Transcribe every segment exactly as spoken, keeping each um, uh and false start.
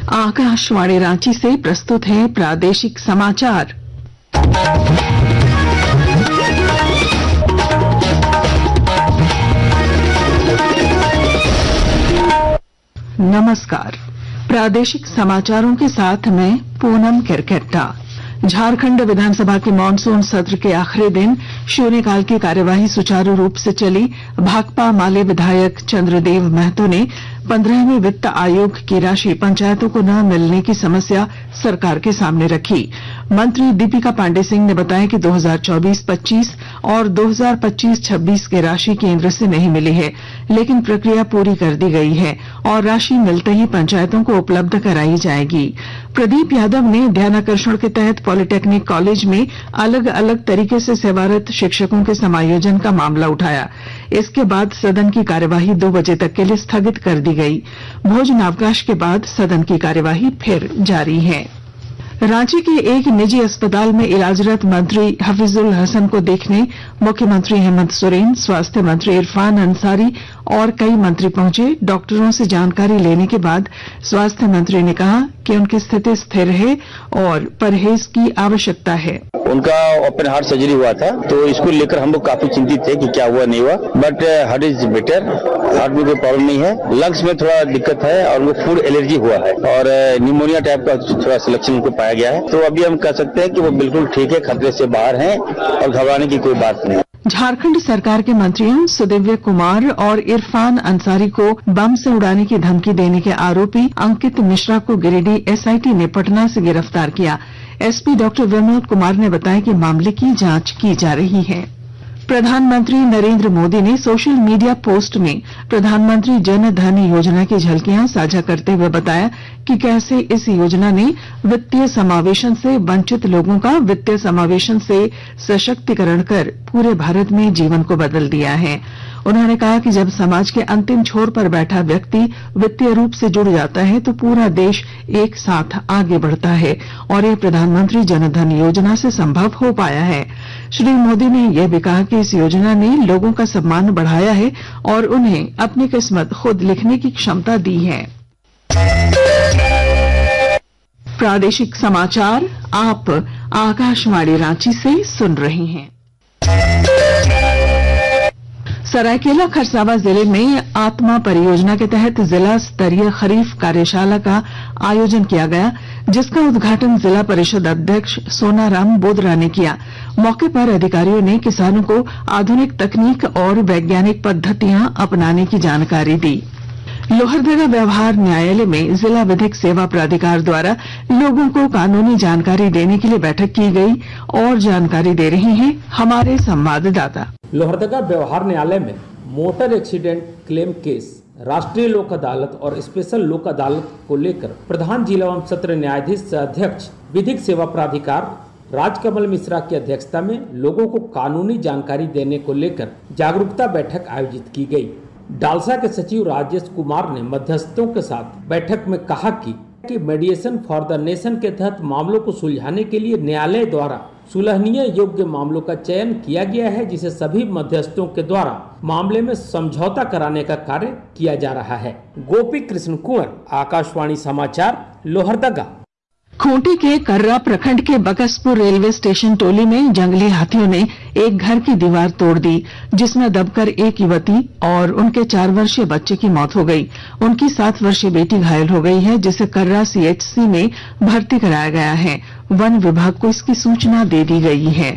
आकाशवाणी रांची से प्रस्तुत है प्रादेशिक समाचार। नमस्कार, प्रादेशिक समाचारों के साथ मैं पूनम किरकेट्टा। झारखंड विधानसभा के मानसून सत्र के आखिरी दिन शून्यकाल की कार्यवाही सुचारू रूप से चली। भाकपा माले विधायक चंद्रदेव महतो ने पंद्रहवें वित्त आयोग की राशि पंचायतों को न मिलने की समस्या सरकार के सामने रखी। मंत्री दीपिका पांडे सिंह ने बताया कि दो हज़ार चौबीस पच्चीस और दो हज़ार पच्चीस छब्बीस की राशि केंद्र से नहीं मिली है, लेकिन प्रक्रिया पूरी कर दी गई है और राशि मिलते ही पंचायतों को उपलब्ध कराई जाएगी। प्रदीप यादव ने ध्यानाकर्षण के तहत पॉलिटेक्निक कॉलेज में अलग अलग तरीके से सेवारत शिक्षकों के समायोजन का मामला उठाया। इसके बाद सदन की कार्यवाही दो बजे तक के लिए स्थगित कर दी गई। भोजनावकाश के बाद सदन की कार्यवाही फिर जारी है। रांची के एक निजी अस्पताल में इलाजरत मंत्री हफीजुल हसन को देखने मुख्यमंत्री हेमंत सोरेन, स्वास्थ्य मंत्री इरफान अंसारी और कई मंत्री पहुंचे। डॉक्टरों से जानकारी लेने के बाद स्वास्थ्य मंत्री ने कहा कि उनकी स्थिति स्थिर है और परहेज की आवश्यकता है। उनका ओपन हार्ट सर्जरी हुआ था, तो इसको लेकर हम लोग काफी चिंतित थे कि क्या हुआ नहीं हुआ, but heart is better, heart में कोई प्रॉब्लम नहीं है। लंग्स में थोड़ा दिक्कत है और वो फूड एलर्जी हुआ है और न्यूमोनिया टाइप का थोड़ा सिलेक्शन उनको पाया गया है। तो अभी हम कह सकते हैं कि वो बिल्कुल ठीक है, खतरे से बाहर हैं और घबराने की कोई बात नहीं। झारखंड सरकार के मंत्रियों सुदिव्य कुमार और इरफान अंसारी को बम से उड़ाने की धमकी देने के आरोपी अंकित मिश्रा को गिरिडीह एसआईटी ने पटना से गिरफ्तार किया। एसपी डॉक्टर विनोद कुमार ने बताया कि मामले की जांच की जा रही है। प्रधानमंत्री नरेंद्र मोदी ने सोशल मीडिया पोस्ट में प्रधानमंत्री जन धन योजना की झलकियां साझा करते हुए बताया कि कैसे इस योजना ने वित्तीय समावेशन से वंचित लोगों का वित्तीय समावेशन से सशक्तिकरण कर पूरे भारत में जीवन को बदल दिया है। उन्होंने कहा कि जब समाज के अंतिम छोर पर बैठा व्यक्ति वित्तीय रूप से जुड़ जाता है तो पूरा देश एक साथ आगे बढ़ता है और यह प्रधानमंत्री जन धन योजना से संभव हो पाया है। श्री मोदी ने यह भी कहा कि इस योजना ने लोगों का सम्मान बढ़ाया है और उन्हें अपनी किस्मत खुद लिखने की क्षमता दी है। प्रादेशिक समाचार आप आकाशवाणी रांची से सुन रहे हैं। सरायकेला खरसावां जिले में आत्मा परियोजना के तहत जिला स्तरीय खरीफ कार्यशाला का आयोजन किया गया, जिसका उद्घाटन जिला परिषद अध्यक्ष सोनाराम बोदरा ने किया। मौके पर अधिकारियों ने किसानों को आधुनिक तकनीक और वैज्ञानिक पद्धतियां अपनाने की जानकारी दी। लोहरदगा व्यवहार न्यायालय में जिला विधिक सेवा प्राधिकार द्वारा लोगों को कानूनी जानकारी देने के लिए बैठक की गई और जानकारी दे रहे हैं हमारे संवाददाता। लोहरदगा व्यवहार न्यायालय में मोटर एक्सीडेंट क्लेम केस, राष्ट्रीय लोक अदालत और स्पेशल लोक अदालत को लेकर प्रधान जिला एवं सत्र न्यायाधीश अध्यक्ष विधिक सेवा प्राधिकार राजकमल मिश्रा की अध्यक्षता में लोगों को कानूनी जानकारी देने को लेकर जागरूकता बैठक आयोजित की गई। डालसा के सचिव राजेश कुमार ने मध्यस्थों के साथ बैठक में कहा कि, कि मेडिएशन फॉर द नेशन के तहत मामलों को सुलझाने के लिए न्यायालय द्वारा सुलहनीय योग्य मामलों का चयन किया गया है, जिसे सभी मध्यस्थों के द्वारा मामले में समझौता कराने का कार्य किया जा रहा है। गोपी कृष्ण कुंवर, आकाशवाणी समाचार, लोहरदगा। खूंटी के कर्रा प्रखंड के बकसपुर रेलवे स्टेशन टोली में जंगली हाथियों ने एक घर की दीवार तोड़ दी, जिसमें दबकर एक युवती और उनके चार वर्षीय बच्चे की मौत हो गई। उनकी सात वर्षीय बेटी घायल हो गई है, जिसे कर्रा सीएचसी में भर्ती कराया गया है। वन विभाग को इसकी सूचना दे दी गई है।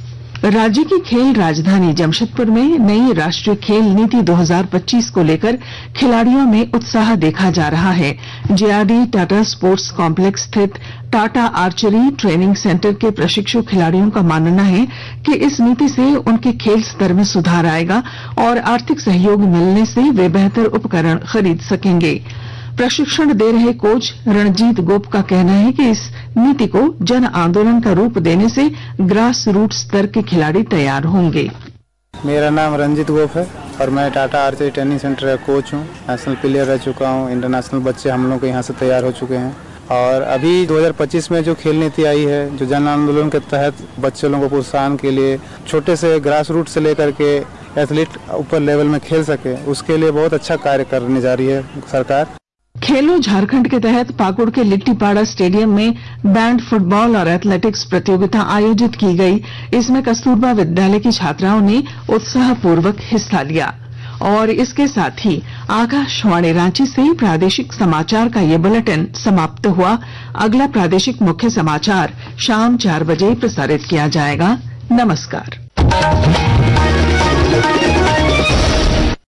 राज्य की खेल राजधानी जमशेदपुर में नई राष्ट्रीय खेल नीति दो हज़ार पच्चीस को लेकर खिलाड़ियों में उत्साह देखा जा रहा है। जेआरडी टाटा स्पोर्ट्स कॉम्प्लेक्स स्थित टाटा आर्चरी ट्रेनिंग सेंटर के प्रशिक्षु खिलाड़ियों का मानना है कि इस नीति से उनके खेल स्तर में सुधार आएगा और आर्थिक सहयोग मिलने से वे बेहतर उपकरण खरीद सकेंगे। प्रशिक्षण दे रहे कोच रणजीत गोप का कहना है कि इस नीति को जन आंदोलन का रूप देने से ग्रास रूट स्तर के खिलाड़ी तैयार होंगे। मेरा नाम रंजीत गोप है और मैं टाटा आर्चरी ट्रेनिंग सेंटर का कोच हूँ। नेशनल प्लेयर रह चुका हूँ। इंटरनेशनल बच्चे हम लोग के यहाँ से तैयार हो चुके हैं और अभी दो हज़ार पच्चीस में जो खेल नीति आई है, जो जन आंदोलन के तहत बच्चे लोगों को प्रोत्साहन के लिए छोटे से ग्रास रूट से लेकर के एथलीट ऊपर लेवल में खेल सके, उसके लिए बहुत अच्छा कार्य करने जा रही है सरकार। खेलो झारखंड के तहत पाकुड़ के लिट्टीपाड़ा स्टेडियम में बैंड फुटबॉल और एथलेटिक्स प्रतियोगिता आयोजित की गई। इसमें कस्तूरबा विद्यालय की छात्राओं ने उत्साहपूर्वक हिस्सा लिया। और इसके साथ ही आकाशवाणी रांची से प्रादेशिक समाचार का ये बुलेटिन समाप्त हुआ। अगला प्रादेशिक मुख्य समाचार शाम चार बजे प्रसारित किया जाएगा। नमस्कार।